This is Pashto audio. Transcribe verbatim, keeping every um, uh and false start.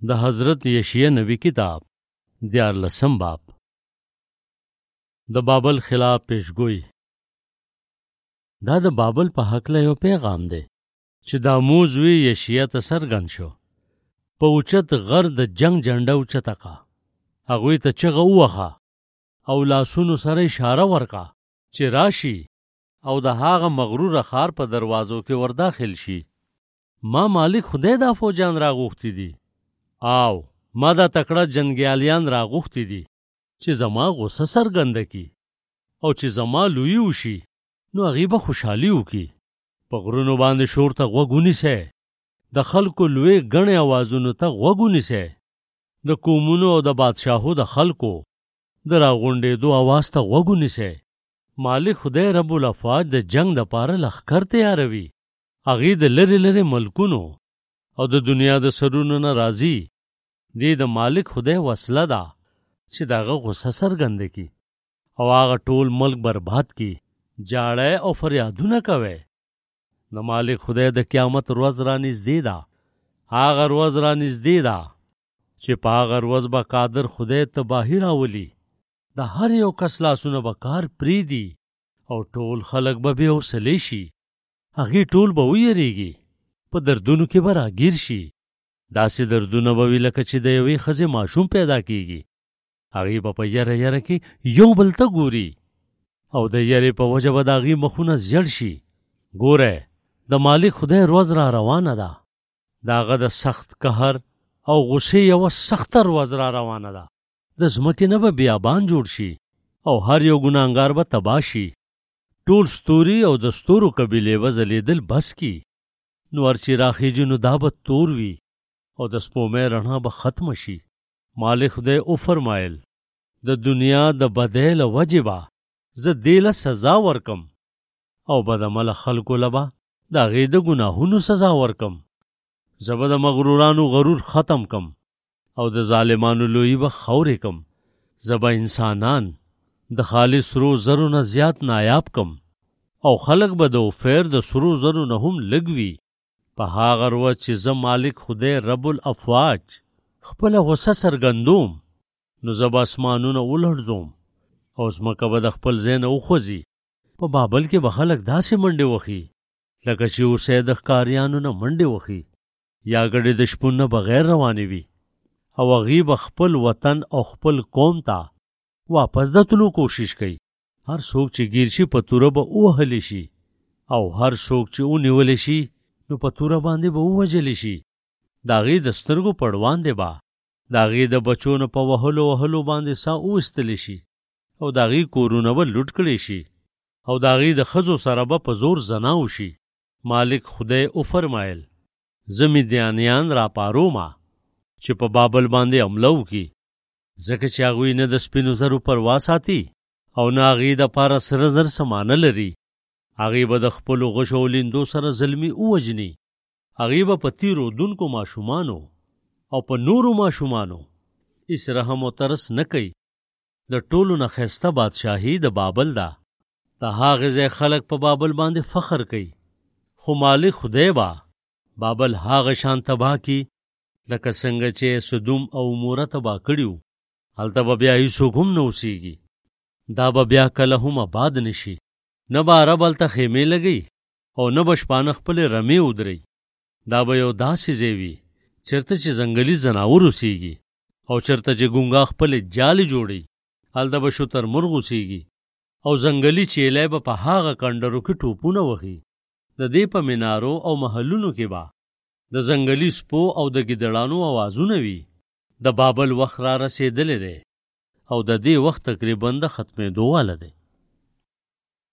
د حضرت یشیع نبی کتاب دیارلسم باب د بابل خلاف پیشگوئی. دا د بابل په حقله یو پیغام دی چې د آموز وی یشیع ته څرګند شو. په اوچت غر د جنگ جنډه اوچته کا، هغوی ته چغه ووهه او لاسونو سره اشاره ورکا چې راشي او د هغه مغروره ښار په دروازو کې ورداخل شي. ما مالک خدای دا فوجان راغوښتي دي او ما دا تکړه جنګیالیان راغوښتي دي چې زما غوسه څرګنده کي او چې زما لوی وشي نو هغې به خوشحالي وکړي. په غرونو باندې شور ته غوږ ونیسئ، د خلکو لوی ګڼې اوازونو ته غوږ ونیسئ، د قومونو او د بادشاهو د خلکو د راغونډېدو اواز ته غوږ ونیسئ. مالک خدای رب الافواج د جنگ دپاره لښکر تیاروي. هغې د لرې لرې ملکونو او د دنیا د سرونو نه راځي. دې د مالک خدای وسله ده چې د هغه غصه څرګنده کي او هغه ټول ملک برباد کی. جاړی او فریادونه کوي. د مالک خدای د قیامت ورځ را نږدې ده. هغه ورځ را نږدې ده چې په هغه ورځ به قادر خدای تباهي راولي. د هر یو کس لاسونه به کار پرېږدي او ټول خلک به بې حوصلې شي. هغې ټول به ویریږي، په دردونو کې به راګیر شي. داسې دردونه به وي لکه چې د یوې ښځې ماشوم پیدا کیږي. هغې به په یره یره کې یو بل ته ګوري او د یرې په وجه به د هغې مخونه زیړ شي. ګوره، د مالک خدای ورځ را روانه ده. د هغه د سخت قهر او غصې یوه سخته ورځ را روانه ده. د ځمکې نه به بیابان جوړ شي او هر یو ګناهګار به تباه شي. ټول ستوري او د ستورو قبیلې به ځلېدل بس کی. نو هر چې راخیږي نو دا به تور وي او د سپومۍ رڼا به ختمه شي. مالک خدای وفرمایل د دنیا د بدۍ له وجې به زه دې له سزا ورکم او بدعمله خلکو له به د هغې د ګناهونو سزا ورکم. زه به د مغرورانو غرور ختم کم او د ظالمانو لویي به خورې کم. زه به انسانان د خالص سرو زرو نه زیات نایاب کم او خلک به د اوفیر د سرو زرو نه هم لږ وي. په هغه ورځ چې زه مالک خدای رب الافواج خپله غصه څرګندوم نو زه به اسمانونه ولړزوم او ځمکه به د خپل ځای نه وخوځي. په بابل کې به خلک داسې منډې وخي لکه چې اوسۍ د ښکاریانو نه منډې وخي یا ګډې د شپون نه بغیر روانې وي او هغې به خپل وطن او خپل قوم ته واپس د تلو کوشش کوي. هر څوک چې گیر شي په توره به ووهلی شي او هر څوک چې ونیولی شي نو په توره باندې به ووژلی شي. د هغې د سترګو په وړاندې به د هغې د بچو نه په وهلو وهلو باندې ساه وویستلی شي او د هغې کورونه به لوټ کړی شي او د هغې د ښځو سره به په زور زنا وشي. مالک خدای وفرمایل زه میدیانیان راپارومه چې په بابل باندې حمله وکړي، ځکه چې هغوی نه د سپینو زرو پروا ساتي او نه هغې دپاره سره زر سمانه لري. هغې به د خپلو غشو او لیندو سره ظلمي ووجني. هغې به په تیرو دونکو ماشومانو او په نورو ماشومانو هېڅ رحم او ترس نه کوي. د ټولو نه ښایسته بادشاهي د بابل ده. د هغې ځای خلک په بابل باندې فخر کوي، خو مالک خدای به بابل هغه شان تباه کی لکه څنګه چې سدوم او عموره تباه کړي وو. هلته به بیا هېڅوک هم نه اوسېږي. دا به بیا کله هم آباد نه شي. نه به عرب هلته خیمې لګوي او نه به شپانه خپلې رمې ودروي. دا به یو داسې ځای وي چېرته چې ځنګلي ځناور اوسېږي او چېرته چې ګونګا خپلې جالې جوړوي. هلته به شترمرغ اوسېږي او ځنګلي چیلی به په هغه کنډرو کې ټوپونه وهي. د دې په منارو او محلونو کې به د ځنګلي سپو او د ګیدړانو اوازونه وي. د بابل وخت را رسېدلی دی او د دې وخت تقریبا د ختمېدو واله دی.